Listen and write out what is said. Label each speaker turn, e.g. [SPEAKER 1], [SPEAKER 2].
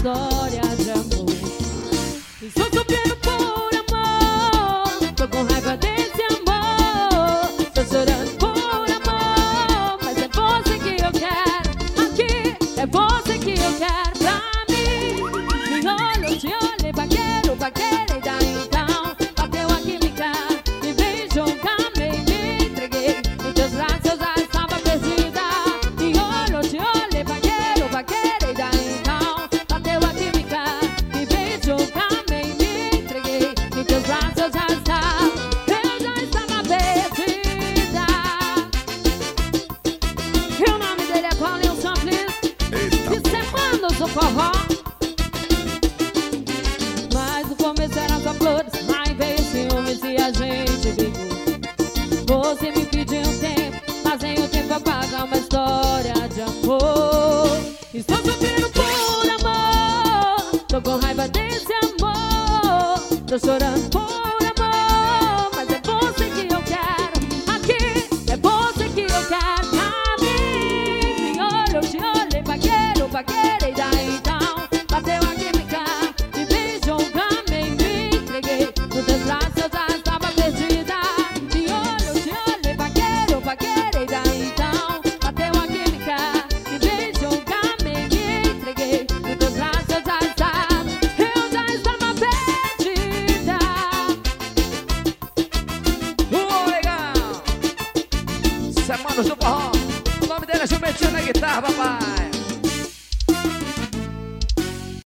[SPEAKER 1] história de amor. Estou sofrendo por amor, tô com raiva desse amor. Tô chorando por amor, mas é você que eu quero. Aqui é você que eu quero pra mim. Me olho, te olhei, vaqueiro, vaqueira, e daí então bateu a química. Me beijou, amei, me entreguei. Em teus braços eu já estava perdida. Me olho, te olhei, vaqueiro, vaqueira, e daí então bateu a química. Me beijou, amei, me entreguei. Em teus braços eu já estava perdida. E o nome dele é Paulinho Samples. E semana do forró. Mas no começo era só flores, aí veio ciúmes e a gente brigou. Você me pediu um tempo, mas nem o tempo apaga uma história de amor. Estou sofrendo por amor, tô com raiva desse amor. Tô chorando por amor, mas é você que eu quero. Aqui é você que eu quero pra mim. Me olho, te olhei, vaqueiro, vaqueira, e daí então bateu a química. Me beijou, amei, me entreguei. Nos teus braços eu já estava perdida. Me olho, te olhei, vaqueiro, vaqueira, e daí então bateu a química. Me beijou, amei, me entreguei. Nos teus braços eu já estava perdida.
[SPEAKER 2] Legal! Semanas do Forró. O nome dele é Gilbertinho na guitarra, papai.